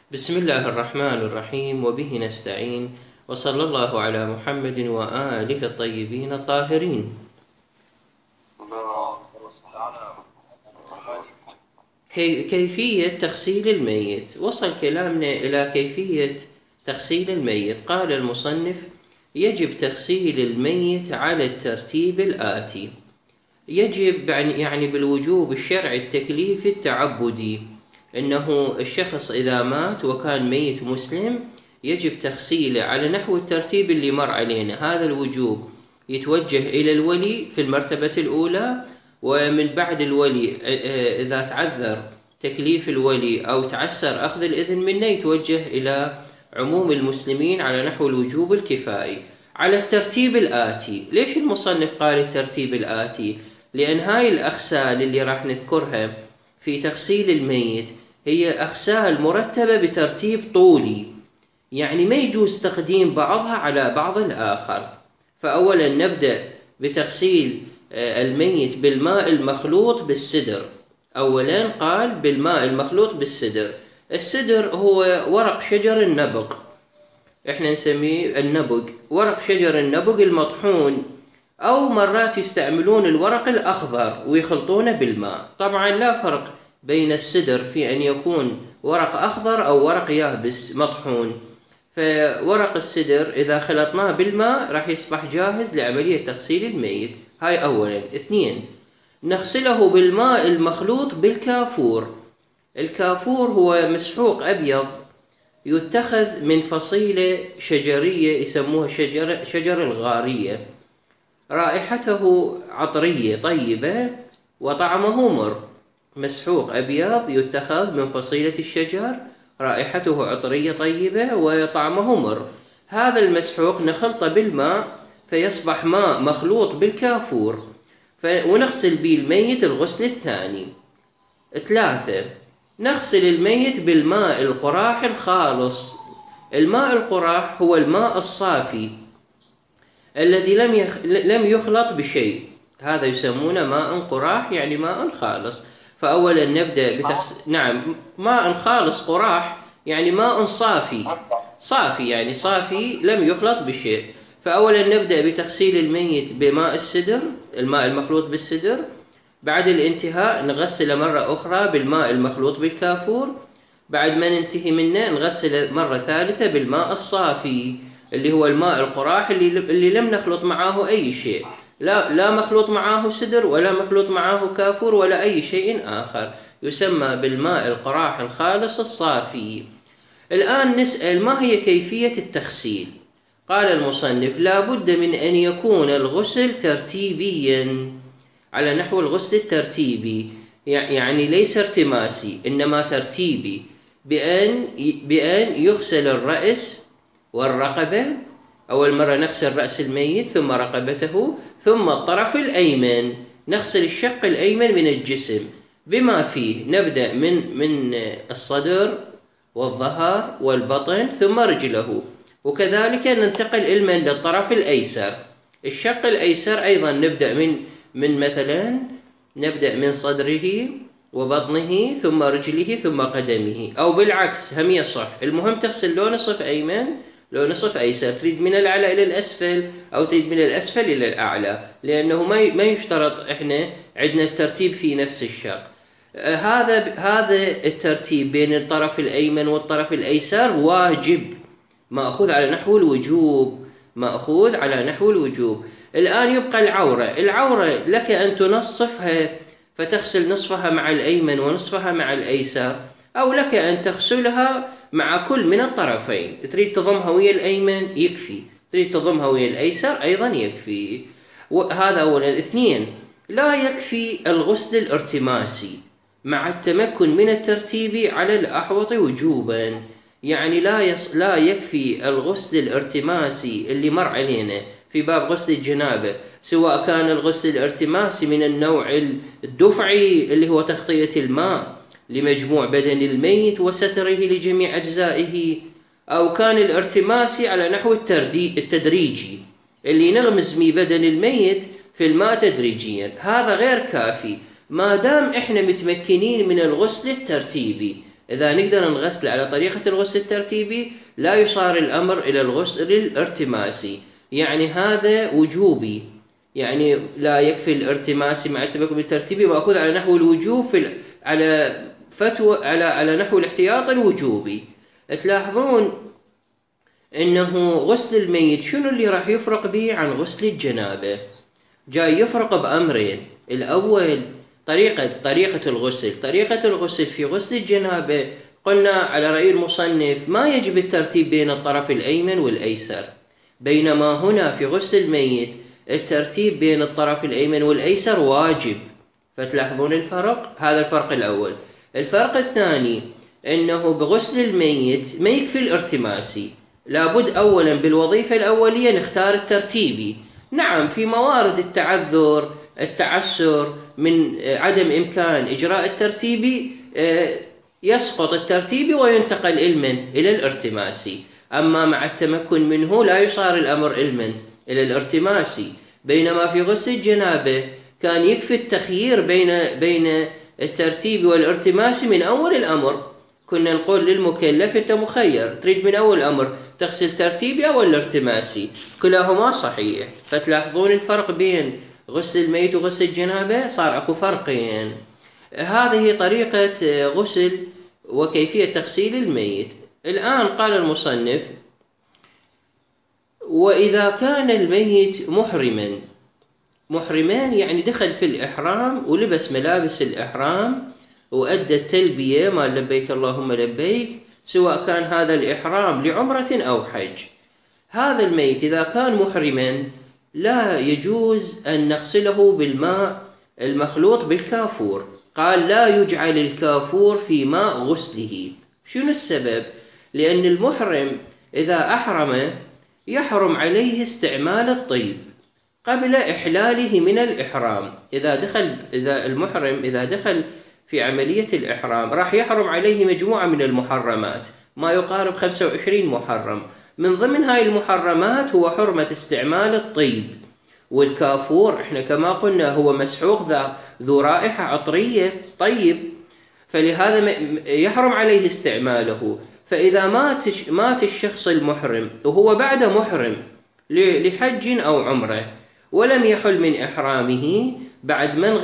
بسم الله الرحمن الرحيم، وبه نستعين، وصلى الله على محمد وآله الطيبين الطاهرين. كيفية تغسيل الميت. وصل كلامنا إلى كيفية تغسيل الميت. قال المصنف: يجب تغسيل الميت على الترتيب الآتي. يجب يعني بالوجوب الشرعي التكليفي التعبدي، إنه الشخص إذا مات وكان ميت مسلم يجب تغسيله على نحو الترتيب اللي مر علينا. هذا الوجوب يتوجه إلى الولي في المرتبة الأولى، ومن بعد الولي إذا تعذر تكليف الولي أو تعسر أخذ الإذن منه يتوجه إلى عموم المسلمين على نحو الوجوب الكفائي على الترتيب الآتي. ليش المصنف قال الترتيب الآتي؟ لأن هاي الأغسال اللي راح نذكرها في تغسيل الميت هي أغسال مرتبة بترتيب طولي، يعني ما يجوز تقديم بعضها على بعض الآخر. فأولا نبدأ بتغسيل الميت بالماء المخلوط بالسدر. أولا قال بالماء المخلوط بالسدر. السدر هو ورق شجر النبق، احنا نسميه النبق، ورق شجر النبق المطحون، أو مرات يستعملون الورق الأخضر ويخلطونه بالماء. طبعا لا فرق بين السدر في أن يكون ورق أخضر أو ورق يابس مطحون. فورق السدر إذا خلطناه بالماء راح يصبح جاهز لعملية تغسيل الميت. هاي أولا. اثنين، نغسله بالماء المخلوط بالكافور. الكافور هو مسحوق أبيض يتخذ من فصيلة شجرية يسموها شجر الغارية، رائحته عطرية طيبة وطعمه مر. مسحوق أبيض يتخذ من فصيلة الشجر، رائحته عطرية طيبة وطعمه مر. هذا المسحوق نخلطه بالماء فيصبح ماء مخلوط بالكافور، ونغسل به الميت الغسل الثاني. ثلاثة، نغسل الميت بالماء القراح الخالص. الماء القراح هو الماء الصافي الذي لم يخلط بشيء، هذا يسمونه ماء قراح، يعني ماء خالص. فأولا نبدأ نعم، ماء خالص قراح يعني ماء صافي يعني صافي لم يخلط بشيء. فأولا نبدأ بتغسيل الميت بماء السدر، الماء المخلوط بالسدر. بعد الانتهاء نغسله مرة أخرى بالماء المخلوط بالكافور. بعد ما ننتهي منه نغسله مرة ثالثة بالماء الصافي اللي هو الماء القراح اللي لم نخلط معه أي شيء، لا مخلوط معه سدر ولا مخلوط معه كافور ولا أي شيء آخر، يسمى بالماء القراح الخالص الصافي. الآن نسأل: ما هي كيفية التغسيل؟ قال المصنف: لا بد من أن يكون الغسل ترتيبيا على نحو الغسل الترتيبي، يعني ليس ارتماسي إنما ترتيبي، بأن يغسل الرأس والرقبة. أول مرة نغسل رأس الميت ثم رقبته ثم الطرف الأيمن. نغسل الشق الأيمن من الجسم بما فيه، نبدأ من الصدر والظهر والبطن ثم رجله، وكذلك ننتقل للطرف الأيسر. الشق الأيسر أيضا نبدأ مثلا نبدأ من صدره وبطنه ثم رجله ثم قدمه، أو بالعكس هم يصح. المهم تغسل لو نصف أيمن لو نصف أيسر، تريد من الأعلى إلى الأسفل أو تريد من الأسفل إلى الأعلى، لأنه ما يشترط إحنا عندنا الترتيب في نفس الشق. هذا الترتيب بين الطرف الأيمن والطرف الأيسر واجب، مأخوذ على نحو الوجوب. الآن يبقى العورة لك أن تنصفها فتغسل نصفها مع الأيمن ونصفها مع الأيسر، أو لك أن تغسلها مع كل من الطرفين. تريد تضمها ويا الأيمن يكفي، تريد تضمها ويا الأيسر أيضا يكفي. هذا أولا. اثنين، لا يكفي الغسل الارتماسي مع التمكن من الترتيب على الأحوط وجوبا. يعني لا يكفي الغسل الارتماسي اللي مر علينا في باب غسل الجنابة، سواء كان الغسل الارتماسي من النوع الدفعي اللي هو تغطية الماء لمجموع بدن الميت وستره لجميع أجزائه، أو كان الارتماسي على نحو التدريجي اللي نغمس بيه بدن الميت في الماء تدريجيا. هذا غير كافي ما دام إحنا متمكنين من الغسل الترتيبي، إذا نقدر نغسل على طريقة الغسل الترتيبي لا يصار الأمر إلى الغسل الارتماسي، يعني هذا وجوبي، يعني لا يكفي الارتماسي مع التمكن بالترتيبي، وأخذ على نحو الوجوب على فتوى على نحو الاحتياط الوجوبي. تلاحظون إنه غسل الميت شنو اللي راح يفرق به عن غسل الجنابة؟ جاي يفرق بأمرين. الأول طريقة الغسل. طريقة الغسل في غسل الجنابة قلنا على رأي المصنف ما يجب الترتيب بين الطرف الأيمن والأيسر، بينما هنا في غسل الميت الترتيب بين الطرف الأيمن والأيسر واجب. فتلاحظون الفرق؟ هذا الفرق الأول. الفرق الثاني أنه بغسل الميت ما يكفي الارتماسي، لابد أولا بالوظيفة الأولية نختار الترتيبي. نعم في موارد التعذر التعسر من عدم إمكان إجراء الترتيبي يسقط الترتيبي وينتقل إلى الارتماسي، أما مع التمكن منه لا يصار الأمر إلى الارتماسي. بينما في غسل الجنابة كان يكفي التخيير بين الترتيبي والارتماسي من أول الأمر. كنا نقول للمكلف أنت مخير، تريد من أول الأمر تغسل ترتيبي أو الارتماسي، كلاهما صحيح. فتلاحظون الفرق بين غسل الميت وغسل الجنابة، صار أكو فرقين. هذه طريقة غسل وكيفية تغسيل الميت. الآن قال المصنف: وإذا كان الميت محرما يعني دخل في الإحرام ولبس ملابس الإحرام وأدى التلبية ما لبيك اللهم لبيك، سواء كان هذا الإحرام لعمرة أو حج. هذا الميت إذا كان محرما لا يجوز أن نغسله بالماء المخلوط بالكافور. قال لا يجعل الكافور في ماء غسله. شنو السبب؟ لأن المحرم إذا أحرم يحرم عليه استعمال الطيب قبل إحلاله من الإحرام. إذا المحرم إذا دخل في عملية الإحرام راح يحرم عليه مجموعة من المحرمات، ما يقارب 25 محرم. من ضمن هاي المحرمات هو حرمة استعمال الطيب، والكافور احنا كما قلنا هو مسحوق ذو رائحة عطرية طيب، فلهذا يحرم عليه استعماله. فإذا مات الشخص المحرم وهو بعد محرم لحج أو عمرة ولم يحل من إحرامه بعد من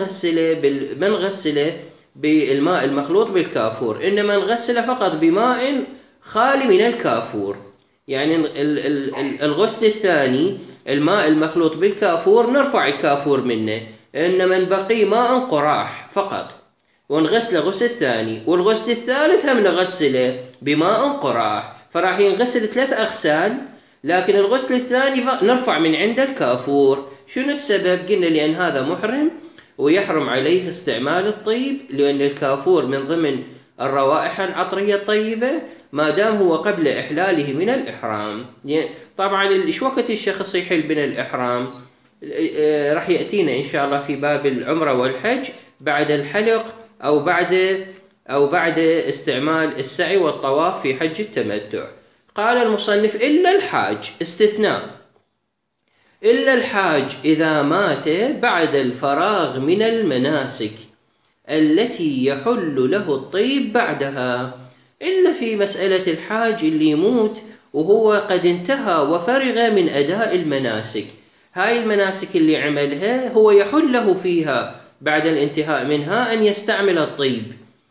غسله بالماء المخلوط بالكافور، إنما نغسله فقط بماء خالي من الكافور. يعني الغسل الثاني الماء المخلوط بالكافور نرفع الكافور منه، إنما بقي ماء قراح فقط ونغسله غسل ثاني، والغسل الثالث هم نغسله بماء قراح، فراح ينغسل 3 أغسال. لكن الغسل الثاني نرفع من عند الكافور. شنو السبب؟ قلنا لأن هذا محرم ويحرم عليه استعمال الطيب، لأن الكافور من ضمن الروائح العطرية الطيبة ما دام هو قبل إحلاله من الإحرام. طبعا إيش وقت الشخص يحل من الإحرام؟ راح يأتينا إن شاء الله في باب العمرة والحج بعد الحلق أو بعد استعمال السعي والطواف في حج التمتع. قال المصنف: إلا الحاج، استثناء، إلا الحاج إذا مات بعد الفراغ من المناسك التي يحل له الطيب بعدها. إلا في مسألة الحاج اللي يموت وهو قد انتهى وفرغ من أداء المناسك، هاي المناسك اللي عملها هو يحل له فيها بعد الانتهاء منها أن يستعمل الطيب،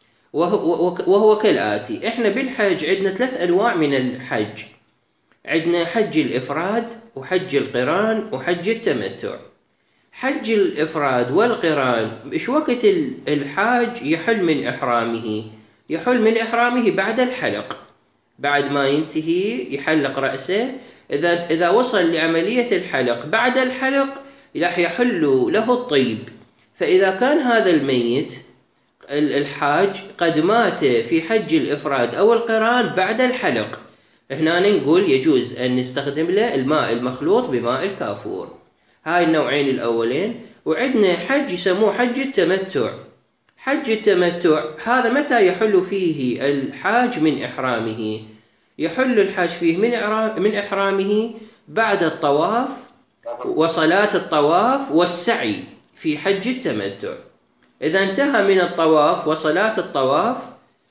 وهو كالآتي. إحنا بالحج عندنا 3 أنواع من الحج، عندنا حج الإفراد وحج القران وحج التمتع. حج الإفراد والقران إيش وقت الحاج يحل من إحرامه؟ يحل من إحرامه بعد الحلق، بعد ما ينتهي يحلق رأسه. إذا وصل لعملية الحلق بعد الحلق راح يحل له الطيب. فإذا كان هذا الميت الحاج قد مات في حج الإفراد أو القران بعد الحلق، هنا نقول يجوز أن نستخدم له الماء المخلوط بماء الكافور. هاي النوعين الأولين. وعندنا حج يسموه حج التمتع. حج التمتع هذا متى يحل فيه الحاج من إحرامه؟ يحل الحاج فيه من إحرامه بعد الطواف وصلاة الطواف والسعي في حج التمتع. إذا انتهى من الطواف وصلاة الطواف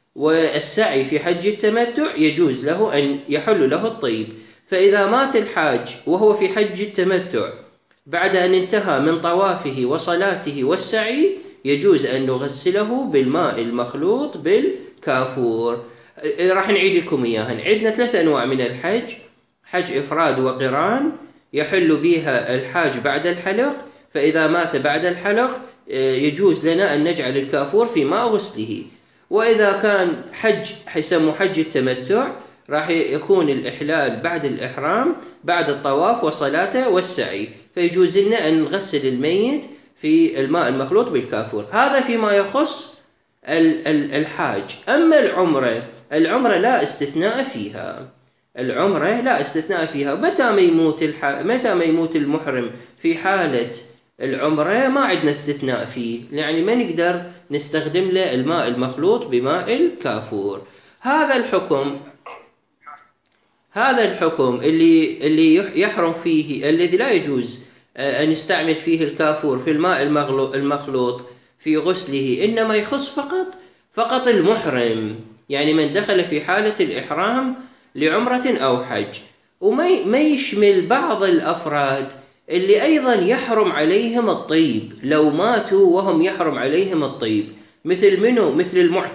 والسعي في حج التمتع يجوز له أن يحل له الطيب. فإذا مات الحاج وهو في حج التمتع بعد أن انتهى من طوافه وصلاته والسعي، يجوز أن نغسله بالماء المخلوط بالكافور. راح نعيد لكم إياها. عندنا 3 أنواع من الحج: حج إفراد وقران، يحل بها الحاج بعد الحلق، فإذا مات بعد الحلق يجوز لنا أن نجعل الكافور في ماء غسله. وإذا كان حج يسمى حج التمتع، راح يكون الإحلال بعد الإحرام بعد الطواف وصلاته والسعي، فيجوز لنا أن نغسل الميت في الماء المخلوط بالكافور. هذا فيما يخص الحاج. أما العمرة لا استثناء فيها. العمرة لا استثناء فيها. متى ما يموت المحرم في حالة العمرة ما عندنا استثناء فيه، يعني ما نقدر نستخدم له الماء المخلوط بماء الكافور. هذا الحكم اللي يحرم فيه، الذي لا يجوز أن يستعمل فيه الكافور في الماء المخلوط في غسله، إنما يخص فقط المحرم، يعني من دخل في حالة الإحرام لعمرة أو حج. وما يشمل بعض الأفراد اللي أيضا يحرم عليهم الطيب لو ماتوا وهم يحرم عليهم الطيب. مثل منه؟ مثل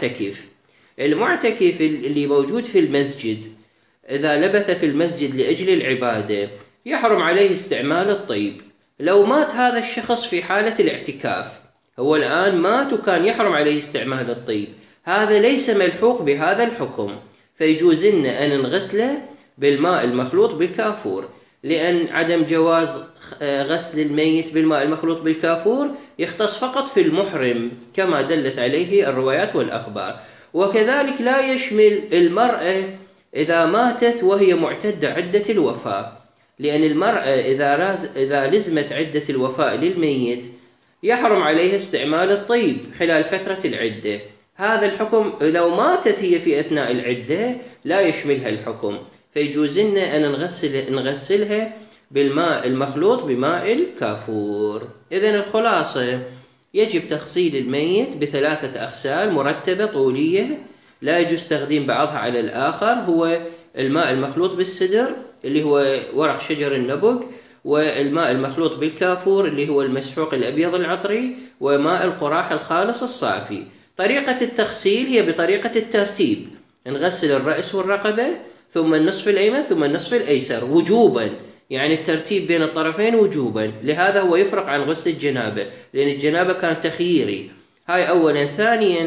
المعتكف اللي موجود في المسجد، إذا لبث في المسجد لأجل العبادة يحرم عليه استعمال الطيب. لو مات هذا الشخص في حالة الاعتكاف، هو الآن مات وكان يحرم عليه استعمال الطيب، هذا ليس ملحوق بهذا الحكم، فيجوز لنا أن نغسله بالماء المخلوط بالكافور، لأن عدم جواز غسل الميت بالماء المخلوط بالكافور يختص فقط في المحرم كما دلت عليه الروايات والأخبار. وكذلك لا يشمل المرأة إذا ماتت وهي معتدة عدة الوفاة، لأن المرأة إذا لزمت عدة الوفاة للميت يحرم عليها استعمال الطيب خلال فترة العدة. هذا الحكم لو ماتت هي في أثناء العدة لا يشملها الحكم، فيجوز لنا أن نغسلها بالماء المخلوط بماء الكافور. إذن الخلاصة: يجب تغسيل الميت ب3 أغسال مرتبة طولية، لا يجوز تقديم بعضها على الآخر. هو الماء المخلوط بالسدر اللي هو ورق شجر النبق، والماء المخلوط بالكافور اللي هو المسحوق الأبيض العطري، وماء القراح الخالص الصافي. طريقة التغسيل هي بطريقة الترتيب: نغسل الرأس والرقبة، ثم النصف الأيمن، ثم النصف الأيسر وجوبا، يعني الترتيب بين الطرفين وجوبا. لهذا هو يفرق عن غسل الجنابة، لأن الجنابة كان تخييري. هاي أولا. ثانيا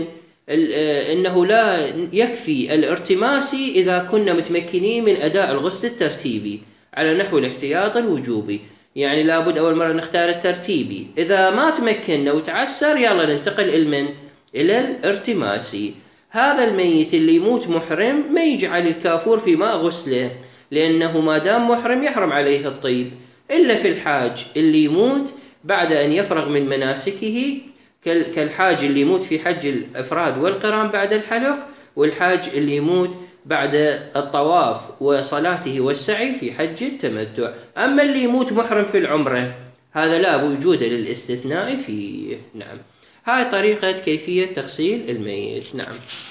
إنه لا يكفي الارتماسي إذا كنا متمكنين من أداء الغسل الترتيبي على نحو الاحتياط الوجوبي، يعني لابد أول مرة نختار الترتيبي. إذا ما تمكننا وتعسر يلا ننتقل إلى الارتماسي. هذا الميت اللي يموت محرم ما يجعل الكافور في ماء غسله، لأنه ما دام محرم يحرم عليه الطيب، إلا في الحاج اللي يموت بعد أن يفرغ من مناسكه، كالحاج اللي يموت في حج الإفراد والقران بعد الحلق، والحاج اللي يموت بعد الطواف وصلاته والسعي في حج التمتع. أما اللي يموت محرم في العمرة هذا لا وجود للاستثناء فيه. نعم. هاي طريقة كيفية تغسيل الميت. نعم.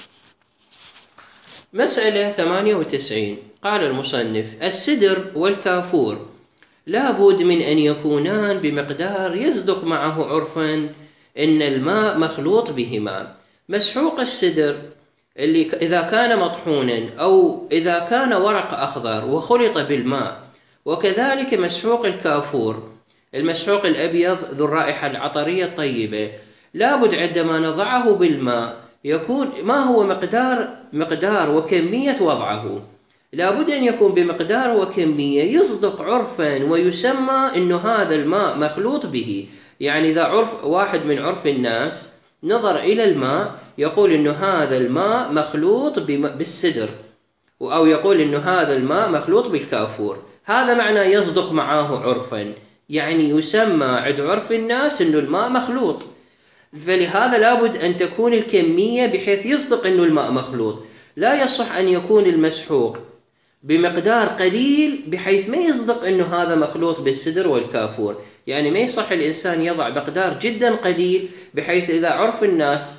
مسألة 98. قال المصنف: السدر والكافور لابد من أن يكونان بمقدار يصدق معه عرفا إن الماء مخلوط بهما. مسحوق السدر اللي إذا كان مطحونا أو إذا كان ورق أخضر وخلط بالماء، وكذلك مسحوق الكافور المسحوق الأبيض ذو الرائحة العطرية الطيبة، لابد عندما نضعه بالماء يكون ما هو مقدار وكمية وضعه، لابد أن يكون بمقدار وكمية يصدق عرفا ويسمى إنه هذا الماء مخلوط به. يعني إذا عرف واحد من عرف الناس نظر إلى الماء يقول إنه هذا الماء مخلوط بالسدر، أو يقول إنه هذا الماء مخلوط بالكافور، هذا معنى يصدق معه عرفا، يعني يسمى عند عرف الناس إنه الماء مخلوط. فلهذا لابد أن تكون الكمية بحيث يصدق إنه الماء مخلوط. لا يصح أن يكون المسحوق بمقدار قليل بحيث ما يصدق إنه هذا مخلوط بالسدر والكافور، يعني ما يصح الإنسان يضع مقدار جدا قليل بحيث إذا عرف الناس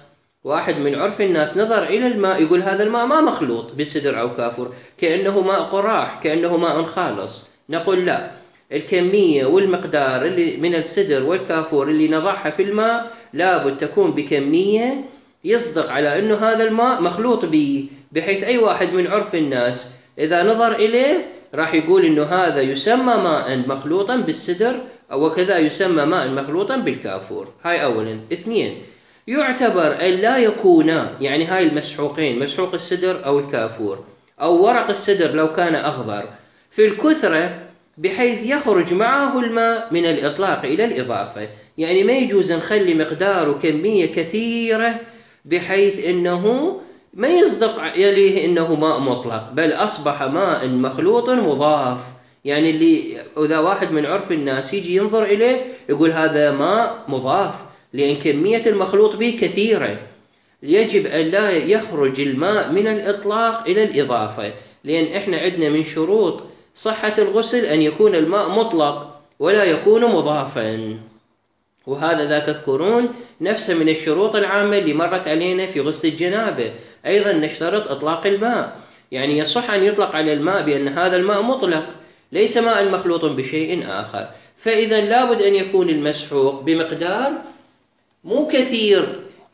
واحد من عرف الناس نظر إلى الماء يقول هذا الماء ما مخلوط بسدر أو كافور، كأنه ماء قراح، كأنه ماء خالص. نقول لا، الكمية والمقدار اللي من السدر والكافور اللي نضعها في الماء لابد تكون بكمية يصدق على أنه هذا الماء مخلوط به، بحيث أي واحد من عرف الناس إذا نظر إليه راح يقول أنه هذا يسمى ماء مخلوطا بالسدر، وكذا يسمى ماء مخلوطا بالكافور. هاي أولا. اثنين، يعتبر أن لا يكونا، يعني هاي المسحوقين، مسحوق السدر أو الكافور أو ورق السدر لو كان أخضر، في الكثرة بحيث يخرج معه الماء من الإطلاق إلى الإضافة. يعني ما يجوز نخلي مقدار وكمية كثيرة بحيث أنه ما يصدق عليه أنه ماء مطلق، بل أصبح ماء مخلوط مضاف. يعني اللي إذا واحد من عرف الناس يجي ينظر إليه يقول هذا ماء مضاف، لأن كمية المخلوط به كثيرة. يجب أن لا يخرج الماء من الإطلاق إلى الإضافة، لأن إحنا عندنا من شروط صحة الغسل أن يكون الماء مطلق ولا يكون مضافا. وهذا ذا تذكرون نفسه من الشروط العامة اللي مرت علينا في غسل الجنابة، أيضا نشترط إطلاق الماء. يعني يصح أن يطلق على الماء بأن هذا الماء مطلق ليس ماء مخلوط بشيء آخر. فإذا لابد أن يكون المسحوق بمقدار مو كثير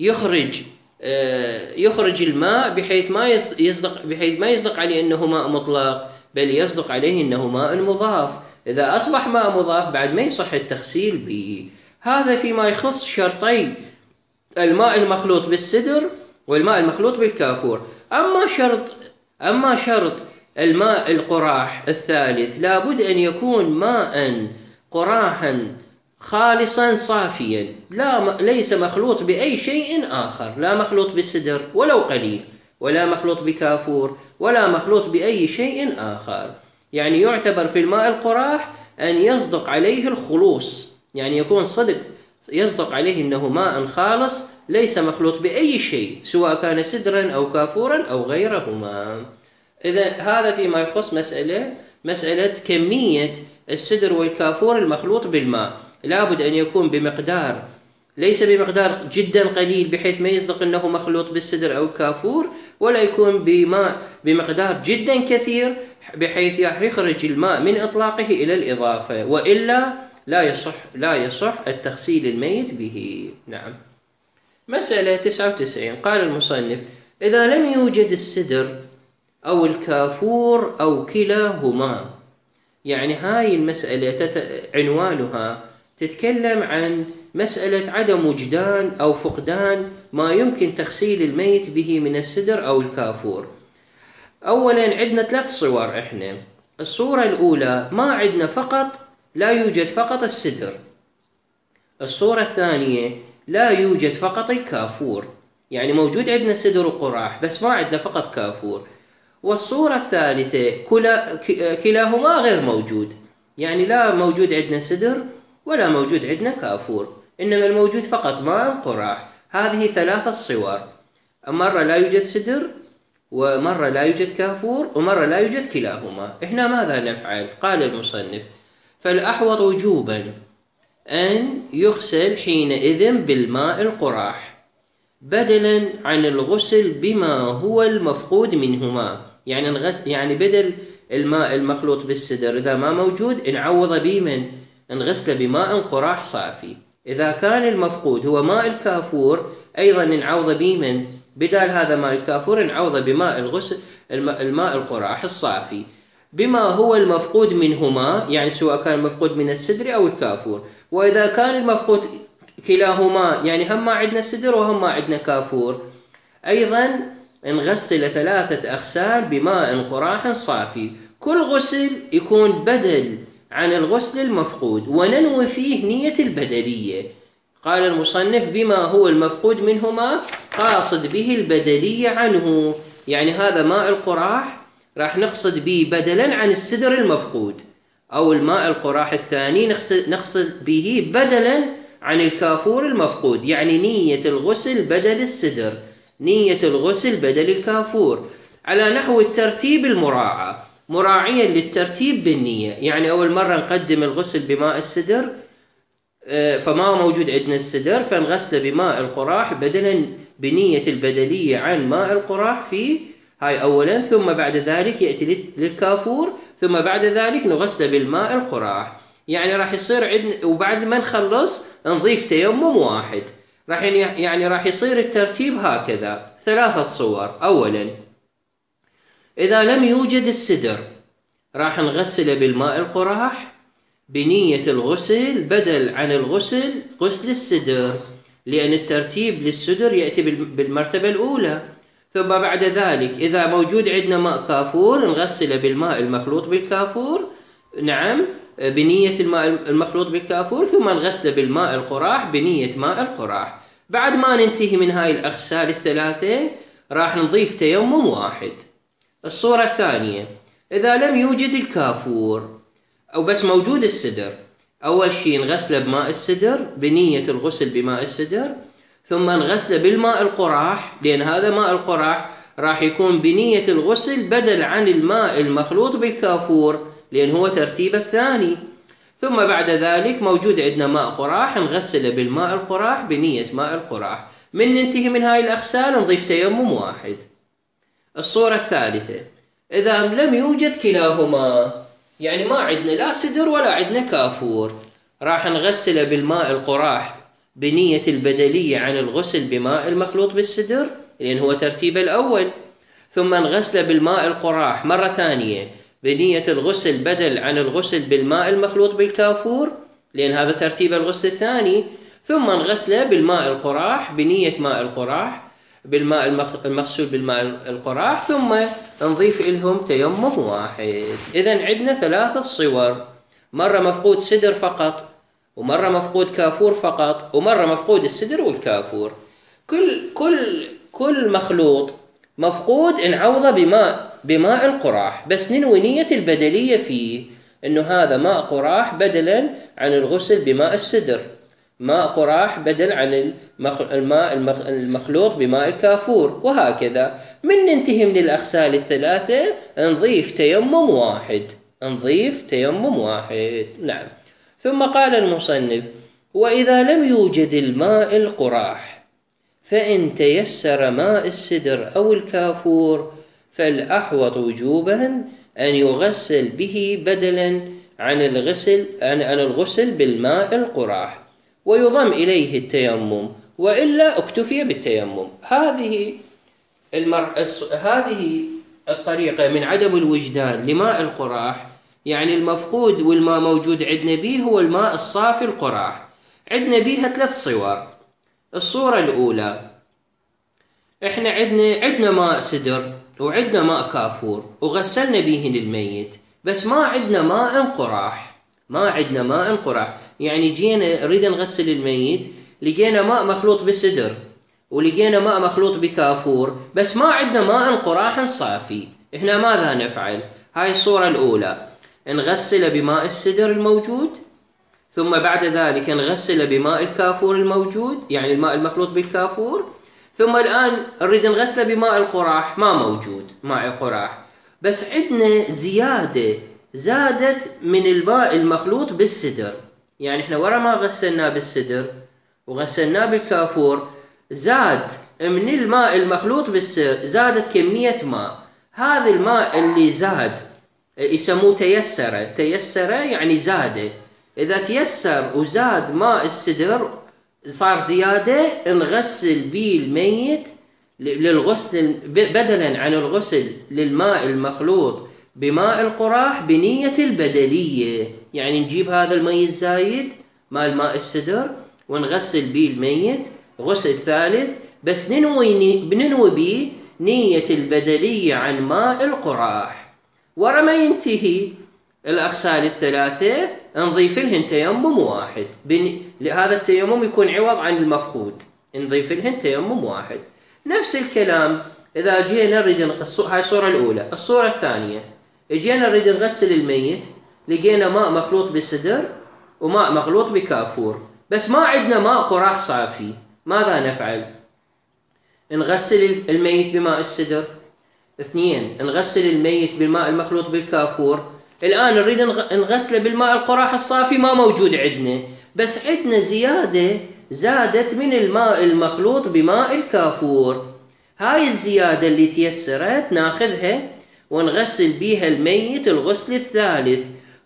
يخرج الماء بحيث ما يصدق عليه أنه ماء مطلق، بل يصدق عليه أنه ماء مضاف. إذا أصبح ماء مضاف بعد ما يصح التغسيل به. هذا فيما يخص شرطي الماء المخلوط بالسدر والماء المخلوط بالكافور. أما شرط الماء القراح الثالث، لابد أن يكون ماء قراحا خالصا صافيا، ليس مخلوط بأي شيء آخر، لا مخلوط بالسدر ولو قليل، ولا مخلوط بكافور، ولا مخلوط بأي شيء آخر. يعني يعتبر في الماء القراح أن يصدق عليه الخلوص، يعني يكون صدق يصدق عليه أنه ماء خالص ليس مخلوط بأي شيء، سواء كان سدرا أو كافورا أو غيرهما. إذا هذا فيما يخص مسألة كمية السدر والكافور المخلوط بالماء. لابد أن يكون بمقدار، ليس بمقدار جدا قليل بحيث ما يصدق أنه مخلوط بالسدر أو الكافور، ولا يكون بمقدار جدا كثير بحيث يخرج الماء من إطلاقه إلى الإضافة، وإلا لا يصح التغسيل الميت به. نعم. مسألة 99. قال المصنف: إذا لم يوجد السدر أو الكافور أو كلاهما. يعني هاي المسألة عنوانها تتكلم عن مسألة عدم وجدان أو فقدان ما يمكن تغسيل الميت به من السدر أو الكافور. أولا عندنا 3 صور. إحنا الصورة الأولى لا يوجد فقط السدر. الصورة الثانية لا يوجد فقط الكافور، يعني موجود عندنا سدر وقراح بس ما عندنا فقط كافور. والصورة الثالثة كلاهما غير موجود، يعني لا موجود عندنا سدر ولا موجود عندنا كافور، إنما الموجود فقط ماء قراح. هذه 3 صور، مرة لا يوجد سدر، ومرة لا يوجد كافور، ومرة لا يوجد كلاهما. إحنا ماذا نفعل؟ قال المصنف: فالأحوط وجوبا أن يغسل حينئذ بالماء القراح بدلا عن الغسل بما هو المفقود منهما. يعني بدل الماء المخلوط بالسدر إذا ما موجود نعوض به نغسله بماء قراح صافي. إذا كان المفقود هو ماء الكافور أيضا نعوض به بدل هذا ماء الكافور نعوض بماء الماء القراح الصافي بما هو المفقود منهما، يعني سواء كان المفقود من السدر أو الكافور. وإذا كان المفقود كلاهما، يعني هم ما عندنا سدر وهم ما عندنا كافور، أيضا نغسل 3 أغسال بماء قراح صافي. كل غسل يكون بدل عن الغسل المفقود، وننوي فيه نية البدلية. قال المصنف: بما هو المفقود منهما، قاصد به البدلية عنه، يعني هذا ماء القراح راح نقصد به بدلا عن السدر المفقود، أو الماء القراح الثاني نقصد به بدلا عن الكافور المفقود. يعني نية الغسل بدل السدر، نية الغسل بدل الكافور، على نحو الترتيب المراعى، مراعيا للترتيب بالنية. يعني أول مرة نقدم الغسل بماء السدر، فما موجود عندنا السدر فنغسله بماء القراح بدلا بنية البدلية عن ماء القراح في هاي أولا، ثم بعد ذلك يأتي للكافور، ثم بعد ذلك نغسله بالماء القراح. يعني راح يصير عندنا، وبعد ما نخلص نضيف تيمم واحد. راح يصير الترتيب هكذا 3 صور. أولا إذا لم يوجد السدر راح نغسله بالماء القراح بنية الغسل بدل عن غسل السدر، لأن الترتيب للسدر يأتي بالمرتبة الأولى. ثم بعد ذلك إذا موجود عندنا ماء كافور نغسله بالماء المخلوط بالكافور، نعم، بنية الماء المخلوط بالكافور، ثم نغسله بالماء القراح بنية ماء القراح. بعد ما ننتهي من هاي الأغسال الثلاثة راح نضيف تيمم واحد. الصورة الثانية إذا لم يوجد الكافور أو بس موجود السدر، أول شيء نغسله بماء السدر بنية الغسل بماء السدر، ثم نغسله بالماء القراح، لأن هذا ماء القراح راح يكون بنية الغسل بدل عن الماء المخلوط بالكافور، لأن هو ترتيب الثاني. ثم بعد ذلك موجود عندنا ماء قراح نغسله بالماء القراح بنية ماء القراح. من ننتهي من هاي الأغسال نضيف تيمم واحد. الصورة الثالثة إذا لم يوجد كلاهما، يعني ما عندنا لا سدر ولا عندنا كافور، راح نغسله بالماء القراح بنية البدلية عن الغسل بماء المخلوط بالسدر، لأن هو ترتيب الأول. ثم نغسله بالماء القراح مرة ثانية بنية الغسل بدل عن الغسل بالماء المخلوط بالكافور، لأن هذا ترتيب الغسل الثاني. ثم نغسله بالماء القراح بنية ماء القراح بالماء المغسول بالماء القراح، ثم نضيف لهم تيمم واحد. إذن عندنا 3 صور، مرة مفقود سدر فقط، ومرة مفقود كافور فقط، ومرة مفقود السدر والكافور. كل مخلوط مفقود نعوضه بماء القراح، بس ننوي نية البدلية فيه إنه هذا ماء قراح بدلا عن الغسل بماء السدر، ماء قراح بدل عن الماء المخلوط بماء الكافور، وهكذا. من ننتهي من الأغسال الثلاثة نضيف تيمم واحد. نعم. ثم قال المصنف: وإذا لم يوجد الماء القراح فإن تيسر ماء السدر أو الكافور فالأحوط وجوبا أن يغسل به بدلا عن الغسل بالماء القراح، ويضم إليه التيمم، وإلا اكتفي بالتيمم. هذه الطريقة من عدم الوجدان لماء القراح، يعني المفقود والماء موجود عندنا به هو الماء الصافي القراح. عندنا بيها 3 صور. الصورة الأولى إحنا عندنا ماء سدر وعندنا ماء كافور وغسلنا بيهن الميت، بس ما عندنا ماء قراح. يعني جينا نريد نغسل الميت، لقينا ماء مخلوط بسدر ولقينا ماء مخلوط بكافور، بس ما عندنا ماء قراح صافي. إحنا ماذا نفعل؟ هاي الصورة الأولى، نغسل بماء السدر الموجود، ثم بعد ذلك نغسل بماء الكافور الموجود، يعني الماء المخلوط بالكافور، ثم الآن نريد نغسله بماء القراح، ما موجود ماء قراح، بس عندنا زادت من الماء المخلوط بالسدر. يعني احنا ورا ما غسلناه بالسدر وغسلناه بالكافور، زاد من الماء المخلوط بالسدر، زادت كمية ماء. هذا الماء اللي زاد يسموه تيسر يعني زاد. إذا تيسر وزاد ماء السدر صار زيادة، نغسل به الميت للغسل بدلا عن الغسل للماء المخلوط بماء القراح بنية البدلية. يعني نجيب هذا المي الزايد مال ماء السدر ونغسل به الميت غسل ثالث، بس بننوي به نية البدلية عن ماء القراح. ورا ما ينتهي الأغسال الثلاثة نضيف لهن تيمم واحد. هذا التيمم يكون عوض عن المفقود، نضيف لهن تيمم واحد. نفس الكلام إذا جينا نريد هاي الصورة الأولى. الصورة الثانية، جينا نريد نغسل الميت، لقينا ماء مخلوط بسدر وماء مخلوط بكافور، بس ما عندنا ماء قراح صافي. ماذا نفعل؟ نغسل الميت بماء السدر. 2 نغسل الميت بالماء المخلوط بالكافور. الآن نريد نغسله بالماء القراح الصافي، ما موجود عندنا، بس عندنا زيادة زادت من الماء المخلوط بماء الكافور. هاي الزيادة اللي تيسرت ناخذها ونغسل بيها الميت الغسل الثالث،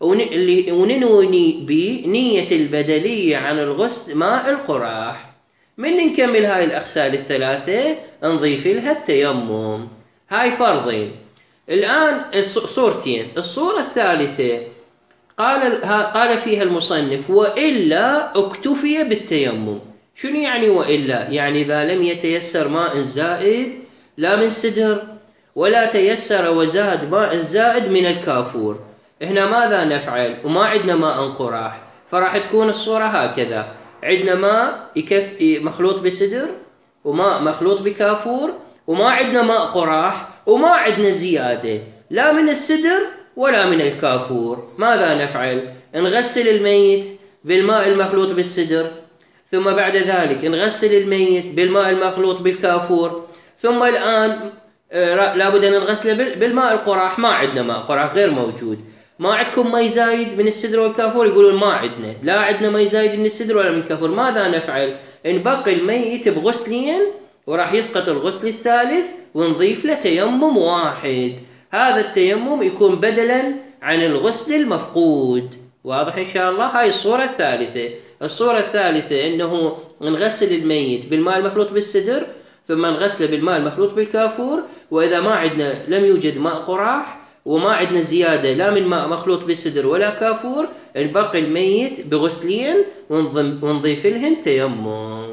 وننوي بنية البدلية عن الغسل ماء القراح. من نكمل هاي الأغسال الثلاثة نضيف لها التيمم. هاي فرضين. الآن صورتين. الصورة الثالثة قال فيها المصنف: وإلا اكتفي بالتيمم. شنو يعني وإلا؟ يعني إذا لم يتيسر ماء زائد لا من سدر ولا تيسر وزاد ماء زائد من الكافور، هنا ماذا نفعل؟ وما عندنا ماء قراح، فراح تكون الصورة هكذا: عندنا ماء يكفي مخلوط بسدر وماء مخلوط بكافور، وما عندنا ماء قراح، وما عندنا زيادة لا من السدر ولا من الكافور. ماذا نفعل؟ نغسل الميت بالماء المخلوط بالسدر، ثم بعد ذلك نغسل الميت بالماء المخلوط بالكافور، ثم الآن لابد أن نغسله بالماء القراح. ما عندنا ماء قراح، غير موجود. ما عندكم ماء زايد من السدر والكافور؟ يقولون ما عندنا، لا عندنا ماء زايد من السدر ولا من الكافور. ماذا نفعل؟ نبقي الميت بغسلين، وراح يسقط الغسل الثالث ونضيف له تيمم واحد. هذا التيمم يكون بدلا عن الغسل المفقود. واضح إن شاء الله؟ هاي الصورة الثالثة. الصورة الثالثة إنه نغسل الميت بالماء المخلوط بالسدر، ثم نغسله بالماء المخلوط بالكافور، وإذا ما عندنا لم يوجد ماء قراح وما عندنا زيادة لا من ماء مخلوط بالسدر ولا كافور، نبقي الميت بغسلين ونضيف لهن تيمم.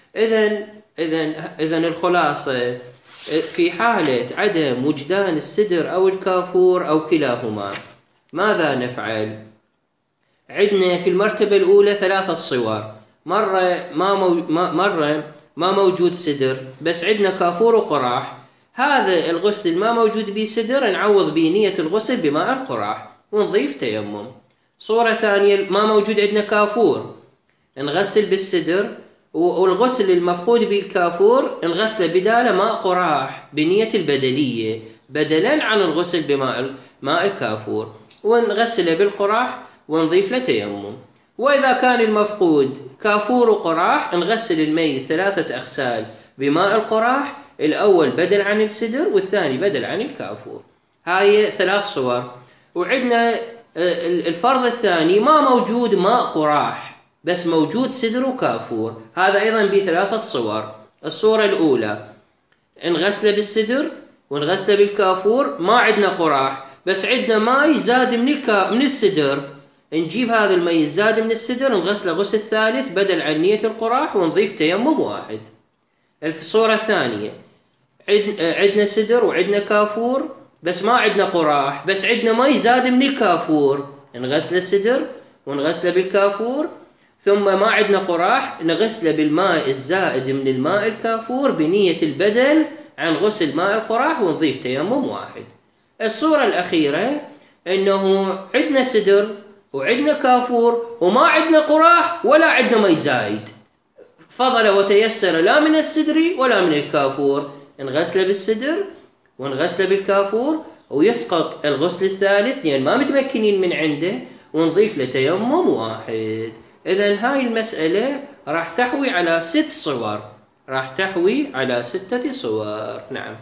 إذن الخلاصة: في حالة عدم وجدان السدر أو الكافور أو كلاهما ماذا نفعل؟ عندنا في المرتبة الأولى 3 صور. مرة ما موجود سدر بس عندنا كافور وقراح. هذا الغسل ما موجود به سدر، نعوض به نية الغسل بماء القراح ونضيف تيمم. صورة ثانية: ما موجود عندنا كافور، نغسل بالسدر، والغسل المفقود به الكافور نغسله بداله ماء قراح بنية البدلية بدلا عن الغسل بماء الكافور، ونغسله بالقراح ونضيف له تيمم. وإذا كان المفقود كافور وقراح نغسل الميت 3 أغسال بماء القراح، الأول بدل عن السدر والثاني بدل عن الكافور. هاي 3 صور. وعندنا الفرض الثاني: ما موجود ماء قراح بس موجود سدر وكافور. هذا أيضا ب3 صور. الصورة الأولى: نغسله بالسدر ونغسله بالكافور، ما عندنا قراح بس عندنا ماء زاد من السدر، نجيب هذا الماء الزاد من السدر نغسله غسل ثالث بدل عن نية القراح ونضيف تيمم واحد. الصورة الثانية: عندنا سدر وعندنا كافور بس ما عندنا قراح، بس عندنا ماء زاد من الكافور، نغسله السدر ونغسله بالكافور، ثم ما عندنا قراح نغسله بالماء الزائد من الماء الكافور بنية البدل عن غسل ماء القراح ونضيف تيمم واحد. الصورة الأخيرة إنه عندنا سدر وعندنا كافور وما عندنا قراح ولا عندنا ماء زايد، فضل وتيسر لا من السدر ولا من الكافور، نغسله بالسدر ونغسله بالكافور ويسقط الغسل الثالث يعني ما متمكنين من عنده، ونضيف له تيمم واحد. إذن هاي المسألة راح تحوي على 6 صور، راح تحوي على 6 صور. نعم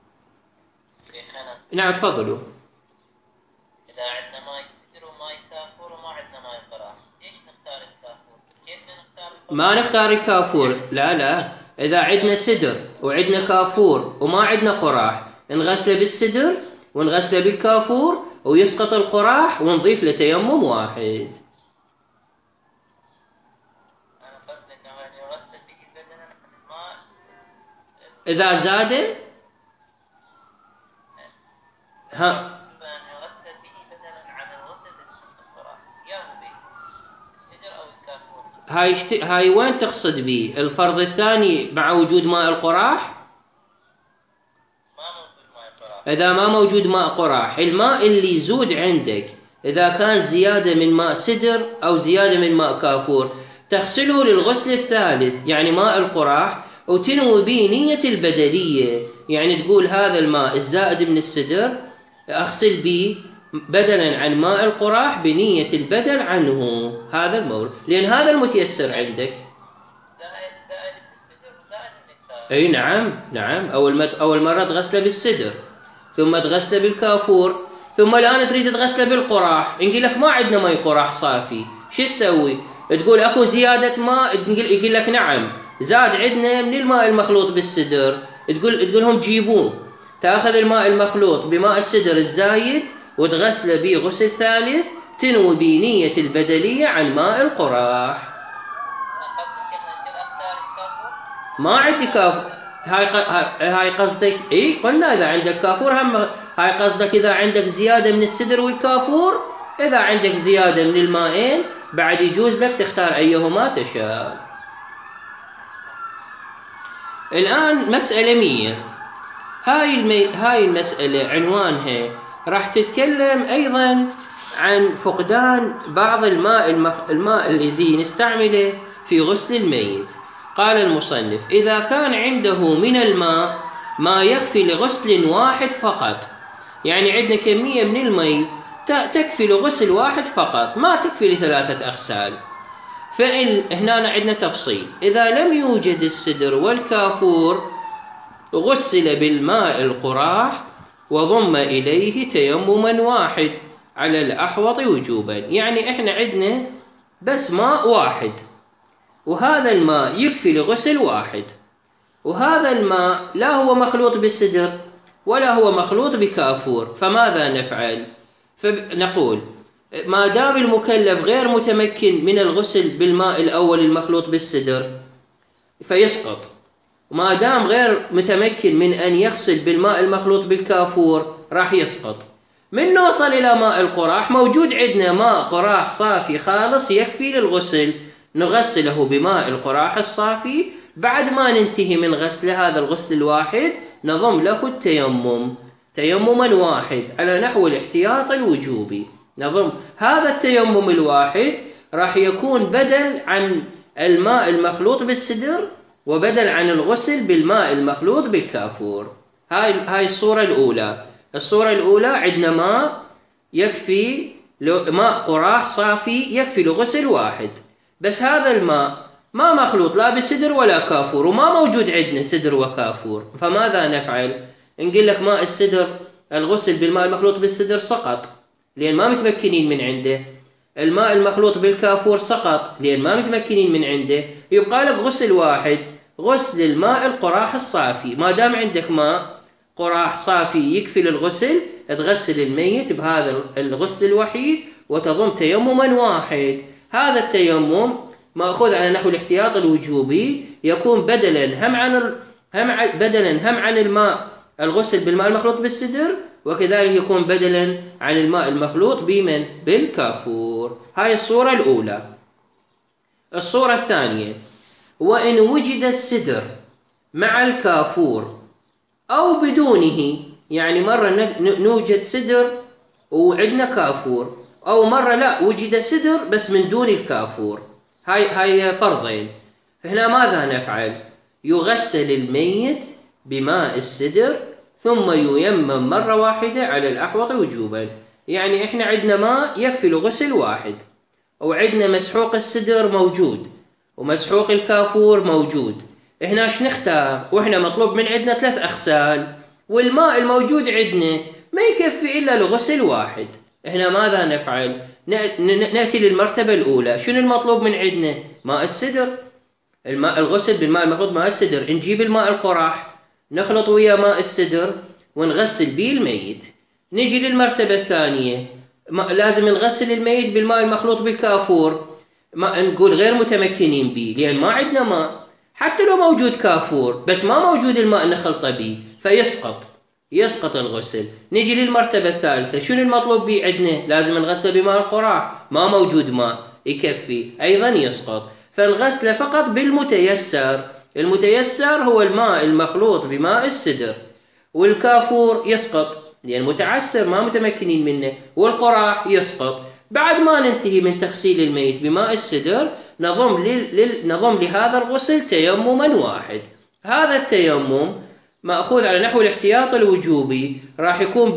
نعم تفضلوا. إذا عندنا ماء سدر وماء كافور وما عندنا ماء قراح، ليش نختار الكافور؟ كيف نختار الكافور؟ ما نختار الكافور، لا. إذا عندنا سدر وعندنا كافور وما عندنا قراح نغسله بالسدر ونغسله بالكافور ويسقط القراح ونضيف له تيمم واحد. أنا قصدي إنه يعني يغسل به بدلا عن الماء إذا زاد يغسل به بدلا عن الغسل بالقراح، يا هو به السدر أو الكافور. هاي وين تقصد به؟ الفرض الثاني مع وجود ماء القراح؟ ما موجود ماء قراح. إذا ما موجود ماء قراح، الماء اللي يزود عندك إذا كان زيادة من ماء سدر أو زيادة من ماء كافور تغسله للغسل الثالث يعني ماء القراح، وتنوي به نية البدلية، يعني تقول هذا الماء الزائد من السدر أغسل به بدلا عن ماء القراح بنية البدل عنه، هذا المورد، لأن هذا المتيسر عندك. أي نعم نعم، أول مرة تغسله بالسدر، ثم تغسله بالكافور، ثم الآن تريد تغسله بالقراح. نقول لك ما عندنا ماء قراح صافي، شو تسوي؟ تقول أكو زيادة ماء، يقول لك نعم زاد عندنا من الماء المخلوط بالسدر. تقول لهم جيبوه، تأخذ الماء المخلوط بماء السدر الزايد وتغسله به غسل ثالث، تنوي بنية البدلية عن ماء القراح. ما عندي كافور. هاي قصدك؟ اي قلنا اذا عندك كافور هم. هاي قصدك اذا عندك زياده من السدر والكافور. اذا عندك زياده من المائين بعد يجوز لك تختار ايهما تشاء. الان مساله 100. هاي المساله عنوانها راح تتكلم ايضا عن فقدان بعض الماء الذي نستعمله في غسل الميت. قال المصنف: إذا كان عنده من الماء ما يكفي لغسل واحد فقط، يعني عندنا كمية من الماء تكفي لغسل واحد فقط، ما تكفي ل3 أغسال. فإن هنا عندنا تفصيل: إذا لم يوجد السدر والكافور غسل بالماء القراح وضم إليه تيمما واحد على الأحوط وجوبا. يعني إحنا عندنا بس ماء واحد، وهذا الماء يكفي لغسل واحد، وهذا الماء لا هو مخلوط بالسدر ولا هو مخلوط بكافور. فماذا نفعل؟ فنقول ما دام المكلف غير متمكن من الغسل بالماء الأول المخلوط بالسدر فيسقط، وما دام غير متمكن من أن يغسل بالماء المخلوط بالكافور راح يسقط. من نوصل إلى ماء القراح موجود عندنا ماء قراح صافي خالص يكفي للغسل، نغسله بماء القراح الصافي. بعد ما ننتهي من غسل هذا الغسل الواحد نضم له التيمم تيمما واحد على نحو الاحتياط الوجوبي. نضم هذا التيمم الواحد راح يكون بدل عن الماء المخلوط بالسدر وبدل عن الغسل بالماء المخلوط بالكافور. هاي الصورة الأولى. الصورة الأولى عندنا ماء يكفي، ماء قراح صافي يكفي لغسل واحد، بس هذا الماء ما مخلوط لا بسدر ولا كافور، وما موجود عندنا سدر وكافور. فماذا نفعل؟ نقول لك ماء السدر الغسل بالماء المخلوط بالسدر سقط لأن ما متمكنين من عنده، الماء المخلوط بالكافور سقط لأن ما متمكنين من عنده، يبقى لك غسل واحد، غسل الماء القراح الصافي. ما دام عندك ماء قراح صافي يكفي للغسل تغسل الميت بهذا الغسل الوحيد وتضم تيمما واحد. هذا التيمم مأخوذ على نحو الاحتياط الوجوبي، يكون بدلا هم عن الماء الغسل بالماء المخلوط بالسدر، وكذلك يكون بدلا عن الماء المخلوط بالكافور. هاي الصورة الأولى. الصورة الثانية: وإن وجد السدر مع الكافور أو بدونه، يعني مرة نوجد سدر وعندنا كافور، أو مرة لا وجد سدر بس من دون الكافور. هاي فرضين. هنا ماذا نفعل؟ يغسل الميت بماء السدر ثم ييمم مرة واحدة على الأحوط وجوبا. يعني إحنا عندنا ماء يكفي لغسل واحد، وعندنا مسحوق السدر موجود ومسحوق الكافور موجود. إحنا ايش نختار؟ وإحنا مطلوب من عندنا 3 أغسال، والماء الموجود عندنا ما يكفي إلا لغسل واحد. إحنا ماذا نفعل؟ نأتي للمرتبة الأولى. شنو المطلوب من عندنا؟ ماء السدر، الغسل بالماء المخلوط ماء السدر. نجيب الماء القراح نخلط ويا ماء السدر ونغسل به الميت. نجي للمرتبة الثانية، لازم نغسل الميت بالماء المخلوط بالكافور. ما نقول غير متمكنين به لأن ما عندنا ماء، حتى لو موجود كافور بس ما موجود الماء نخلطه به فيسقط الغسل. نجي للمرتبة الثالثة، شنو المطلوب به عندنا؟ لازم نغسله بماء القراح، ما موجود ماء يكفي، أيضا يسقط. فنغسله فقط بالمتيسر. المتيسر هو الماء المخلوط بماء السدر، والكافور يسقط لأن متعسر ما متمكنين منه، والقراح يسقط. بعد ما ننتهي من تغسيل الميت بماء السدر نضم لهذا الغسل تيمما واحد. هذا التيمم مأخوذ على نحو الاحتياط الوجوبي، راح يكون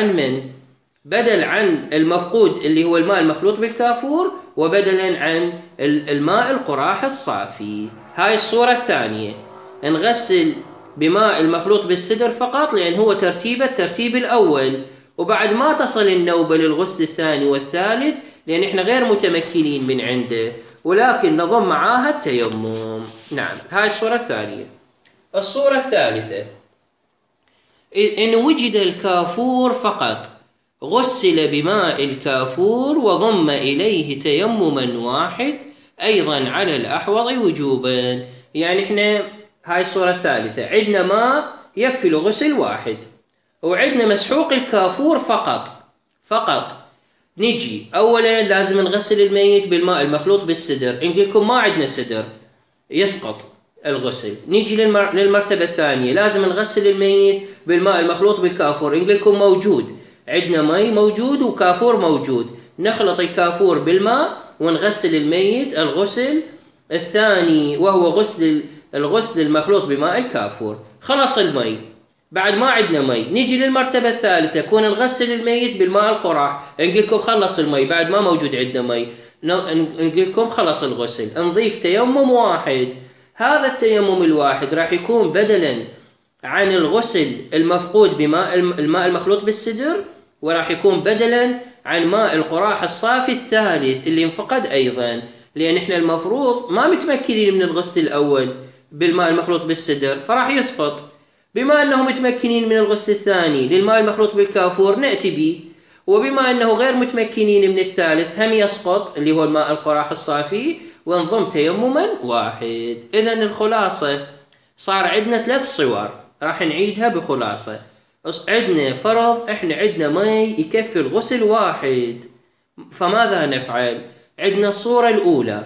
بدل عن المفقود اللي هو الماء المخلوط بالكافور، وبدلا عن الماء القراح الصافي. هاي الصورة الثانية. نغسل بماء المخلوط بالسدر فقط، لأن هو الترتيب الأول، وبعد ما تصل النوبة للغسل الثاني والثالث، لأن إحنا غير متمكنين من عنده، ولكن نضم معاها التيمم. نعم، هاي الصورة الثانية. الصورة الثالثة: إن وجد الكافور فقط غسل بماء الكافور وضم إليه تيمما واحد أيضا على الأحوط وجوبا. يعني إحنا هاي الصورة الثالثة، عندنا ماء يكفي لغسل واحد، وعندنا مسحوق الكافور فقط. نجي أولا لازم نغسل الميت بالماء المخلوط بالسدر. نقول لكم ما عندنا سدر يسقط الغسل. نيجي للمرتبة الثانية، لازم نغسل الميت بالماء المخلوط بالكافور. نقول لكم موجود، عندنا مي موجود وكافور موجود. نخلط الكافور بالماء ونغسل الميت الغسل الثاني، وهو الغسل المخلوط بماء الكافور. خلص المي، بعد ما عندنا مي نيجي للمرتبة الثالثة، كون نغسل الميت بالماء القراح. نقول لكم خلص المي، بعد ما موجود عندنا مي، نقول لكم خلص الغسل، نضيف تيمم واحد. هذا التيمم الواحد راح يكون بدلا عن الغسل المفقود بماء الماء المخلوط بالسدر، وراح يكون بدلا عن ماء القراح الصافي الثالث اللي انفقد أيضا، لأن إحنا المفروض ما متمكنين من الغسل الأول بالماء المخلوط بالسدر فراح يسقط. بما أنه متمكنين من الغسل الثاني للماء المخلوط بالكافور نأتي به، وبما أنه غير متمكنين من الثالث هم يسقط اللي هو الماء القراح الصافي، وانضم تيمما واحد. إذن الخلاصة صار عندنا 3 صور راح نعيدها بخلاصة. عندنا فرض إحنا عندنا مي يكفي الغسل واحد، فماذا نفعل؟ عندنا الصورة الأولى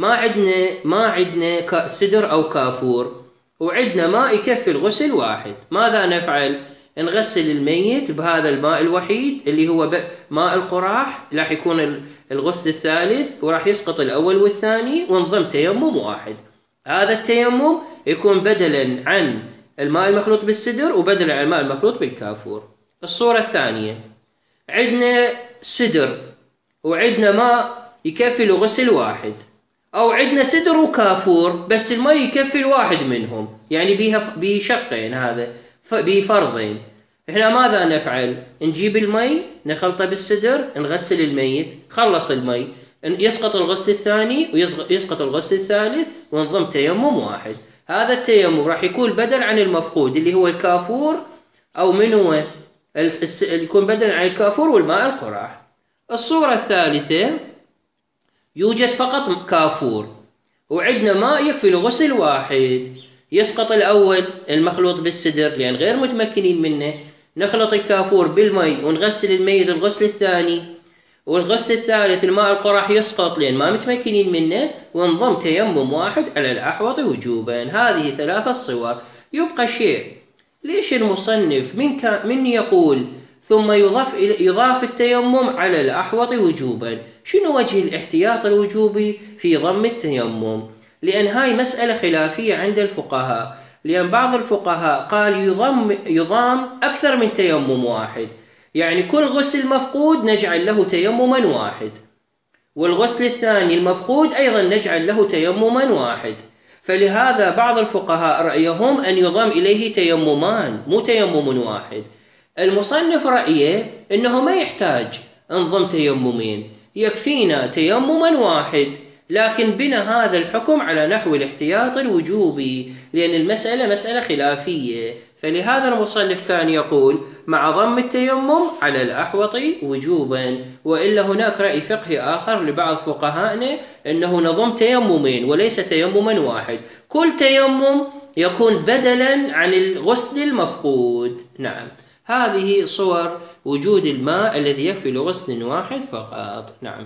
ما عندنا سدر أو كافور، وعندنا ماء يكفي الغسل واحد. ماذا نفعل؟ نغسل الميت بهذا الماء الوحيد اللي هو ماء القراح، راح يكون الغسل الثالث وراح يسقط الأول والثاني، ونضم تيمم واحد. هذا التيمم يكون بدلا عن الماء المخلوط بالسدر وبدلا عن الماء المخلوط بالكافور. الصورة الثانية، عندنا سدر وعندنا ماء يكفي لغسل واحد، أو عندنا سدر وكافور بس الماء يكفي الواحد منهم، يعني بشقين، هذا بفرضين. إحنا ماذا نفعل؟ نجيب المي نخلطه بالسدر، نغسل الميت، خلص المي، يسقط الغسل الثاني ويسقط الغسل الثالث، ونضم تيمم واحد. هذا التيمم راح يكون بدل عن المفقود اللي هو الكافور، أو من هو يكون بدل عن الكافور والماء القراح. الصورة الثالثة، يوجد فقط كافور وعندنا ماء يكفي لغسل واحد، يسقط الأول المخلوط بالسدر لأن غير متمكنين منه، نخلط الكافور بالمي ونغسل الميت الغسل الثاني، والغسل الثالث الماء القراح يسقط لأن ما متمكنين منه، ونضم تيمم واحد على الأحوط وجوبا. هذه 3 صور. يبقى شيء، ليش المصنف من يقول ثم يضاف التيمم على الأحوط وجوبا؟ شنو وجه الاحتياط الوجوبي في ضم التيمم؟ لأن هاي مسألة خلافية عند الفقهاء، لأن بعض الفقهاء قال يضام أكثر من تيمم واحد، يعني كل غسل مفقود نجعل له تيمما واحد، والغسل الثاني المفقود أيضا نجعل له تيمما واحد. فلهذا بعض الفقهاء رأيهم أن يضم إليه تيممان مو تيمم واحد. المصنف رأيه أنه ما يحتاج نضم تيممين، يكفينا تيمما واحد، لكن بنا هذا الحكم على نحو الاحتياط الوجوبي، لأن المسألة مسألة خلافية. فلهذا المصنف كان يقول مع ضم التيمم على الأحوط وجوبا. وإلا هناك رأي فقهي آخر لبعض فقهائنا أنه نضم تيممين وليس تيمما واحد، كل تيمم يكون بدلا عن الغسل المفقود. نعم، هذه صور وجود الماء الذي يكفي لغسل واحد فقط. نعم.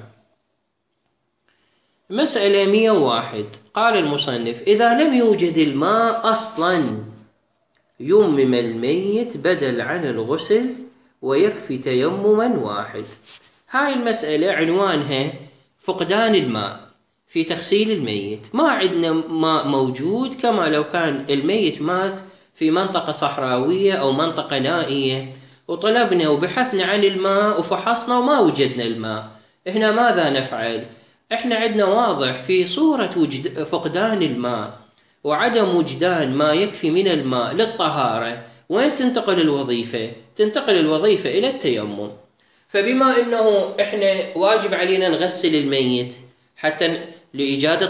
مسألة 101. قال المصنف: إذا لم يوجد الماء أصلا يمم الميت بدل عن الغسل ويكفي تيمما واحد. هاي المسألة عنوانها فقدان الماء في تغسيل الميت. ما عندنا ماء موجود، كما لو كان الميت مات في منطقة صحراوية أو منطقة نائية، وطلبنا وبحثنا عن الماء وفحصنا وما وجدنا الماء. إحنا ماذا نفعل؟ إحنا عندنا واضح في صورة فقدان الماء وعدم وجدان ما يكفي من الماء للطهارة، وين تنتقل الوظيفة؟ تنتقل الوظيفة إلى التيمم. فبما أنه إحنا واجب علينا نغسل الميت حتى لإيجاد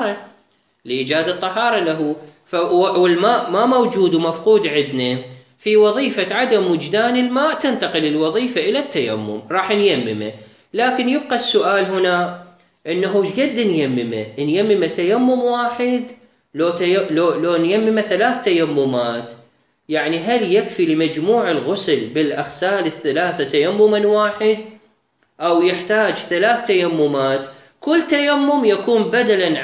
الطهارة له، والماء ما موجود ومفقود عندنا، في وظيفة عدم وجدان الماء تنتقل الوظيفة إلى التيمم، راح نيممه. لكن يبقى السؤال هنا إنه إيش قد نيممه؟ نيممه تيمم واحد لو نيممه 3 تيممات؟ يعني هل يكفي لمجموع الغسل بالأغسال الثلاثة تيمما واحد، أو يحتاج 3 تيممات؟ كل تيمم يكون بدلا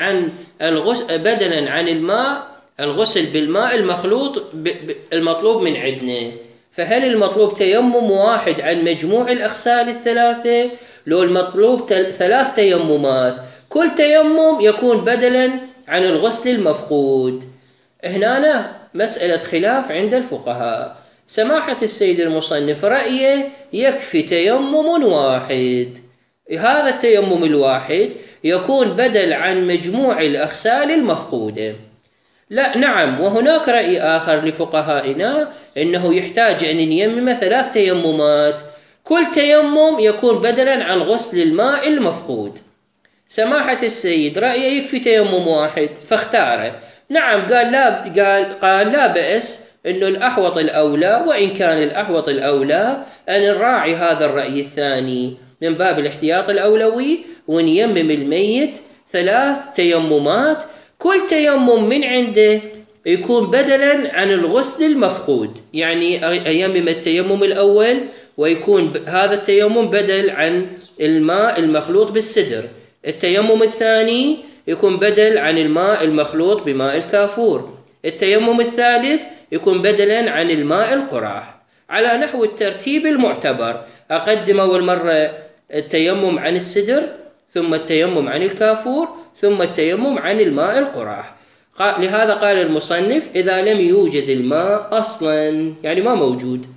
عن الماء، الغسل بالماء المخلوط المطلوب من عندنا. فهل المطلوب تيمم واحد عن مجموع الأغسال الثلاثة، لو المطلوب 3 تيممات؟ كل تيمم يكون بدلا عن الغسل المفقود. هنا مسألة خلاف عند الفقهاء. سماحة السيد المصنف رأيه يكفي تيمم واحد، هذا التيمم الواحد يكون بدل عن مجموع الأغسال المفقودة. لا، نعم، وهناك رأي آخر لفقهائنا أنه يحتاج أن نيمم 3 تيممات، كل تيمم يكون بدلا عن غسل الماء المفقود. سماحة السيد رأيه يكفي تيمم واحد فاختاره. نعم، قال لا بأس، أنه الأحوط الأولى، وإن كان الأحوط الأولى أن نراعي هذا الرأي الثاني من باب الاحتياط الأولوي، ونيمم الميت 3 تيممات، كل تيمم من عنده يكون بدلا عن الغسل المفقود. يعني أيمم التيمم الأول ويكون هذا التيمم بدل عن الماء المخلوط بالسدر، التيمم الثاني يكون بدل عن الماء المخلوط بماء الكافور، التيمم الثالث يكون بدلا عن الماء القراح، على نحو الترتيب المعتبر. أقدم أول مرة التيمم عن السدر، ثم التيمم عن الكافور، ثم التيمم عن الماء القراح. لهذا قال المصنف إذا لم يوجد الماء أصلا، يعني ما موجود.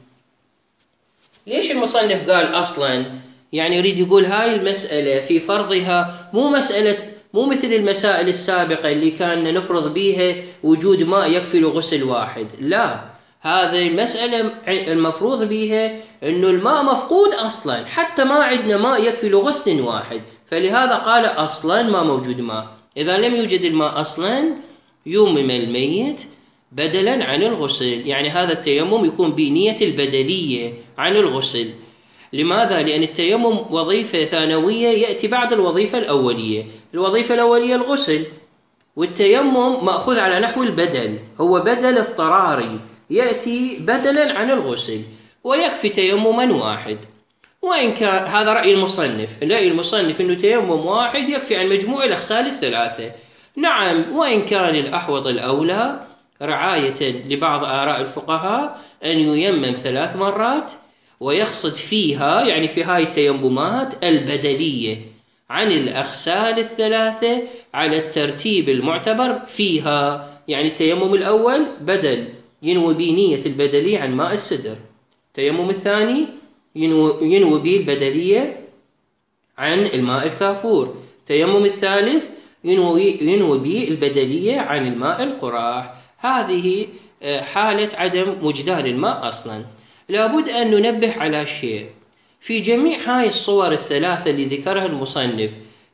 ليش المصنف قال أصلا؟ يعني يريد يقول هاي المسألة في فرضها مو مثل المسائل السابقة اللي كان نفرض بيها وجود ماء يكفي لغسل واحد. لا، هذه المسألة المفروض بيها أنه الماء مفقود أصلا، حتى ما عندنا ماء يكفي لغسل واحد، فلهذا قال أصلا ما موجود ماء. إذا لم يوجد الماء أصلا يمم الميت بدلا عن الغسل، يعني هذا التيمم يكون بنية البدلية عن الغسل. لماذا؟ لأن التيمم وظيفة ثانوية يأتي بعد الوظيفة الأولية. الوظيفة الأولية الغسل، والتيمم مأخوذ على نحو البدل، هو بدل اضطراري يأتي بدلا عن الغسل، ويكفي تيمما واحد. وإن كان هذا رأي المصنف أنه تيمم واحد يكفي عن مجموع الأغسال الثلاثة. نعم، وإن كان الأحوط الأولى رعاية لبعض آراء الفقهاء أن ييمم 3 مرات، ويقصد فيها يعني في هاي التيممات البدلية عن الأغسال الثلاثة على الترتيب المعتبر فيها. يعني التيمم الأول بدل ينوي بنية البدلية عن ماء السدر، التيمم الثاني ينوي به البدلية عن الماء الكافور، التيمم الثالث ينوي به البدلية عن الماء القراح. هذه حالة عدم وجدان الماء أصلا. لابد أن ننبه على شيء في جميع هاي الصور الثلاثة اللي ذكرها المصنف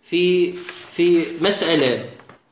في مسألة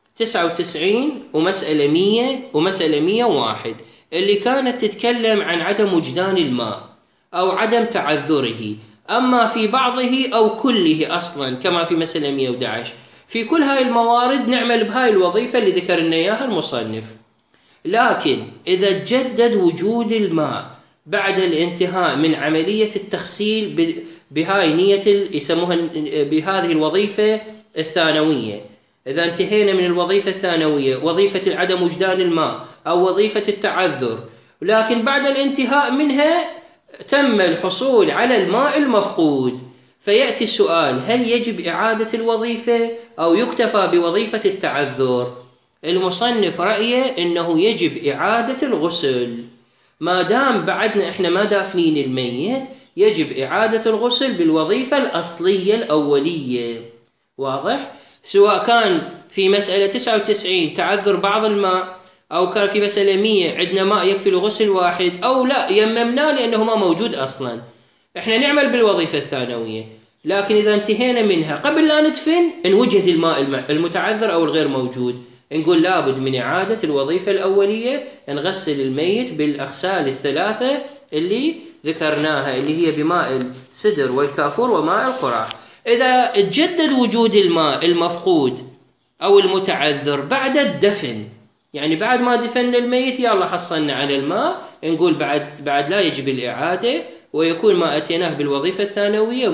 99 ومسألة 100 ومسألة 101 اللي كانت تتكلم عن عدم وجدان الماء أو عدم تعذره، أما في بعضه أو كله أصلا كما في مسألة 111. في كل هاي الموارد نعمل بهاي الوظيفة اللي ذكرنا إياها المصنف. لكن إذا تجدد وجود الماء بعد الانتهاء من عملية التغسيل بهاي نية يسموها بهذه الوظيفة الثانوية، إذا انتهينا من الوظيفة الثانوية وظيفة عدم وجدان الماء أو وظيفة التعذر، لكن بعد الانتهاء منها تم الحصول على الماء المفقود، فيأتي السؤال هل يجب إعادة الوظيفة أو يكتفى بوظيفة التعذر؟ المصنف رأيه أنه يجب إعادة الغسل، ما دام بعدنا إحنا ما دافنين الميت يجب إعادة الغسل بالوظيفة الأصلية الأولية. واضح؟ سواء كان في مسألة 99 تعذر بعض الماء، أو كان في مسألة 100 عندنا ماء يكفي لغسل واحد، أو لا يممنا لأنه ما موجود أصلا. إحنا نعمل بالوظيفة الثانوية، لكن إذا انتهينا منها قبل لا ندفن إن وجد الماء المتعذر أو الغير موجود، نقول لابد من إعادة الوظيفة الأولية، نغسل الميت بالأغسال الثلاثة اللي ذكرناها، اللي هي بماء السدر والكافور وماء القرع. إذا تجدد وجود الماء المفقود أو المتعذر بعد الدفن، يعني بعد ما دفن الميت يلا حصلنا على الماء، نقول بعد لا يجب الإعادة، ويكون ما أتيناه بالوظيفة الثانوية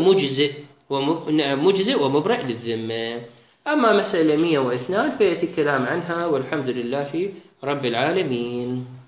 مجزئ ومبرئ للذمة. أما مسألة 102 فيأتي الكلام عنها، والحمد لله رب العالمين.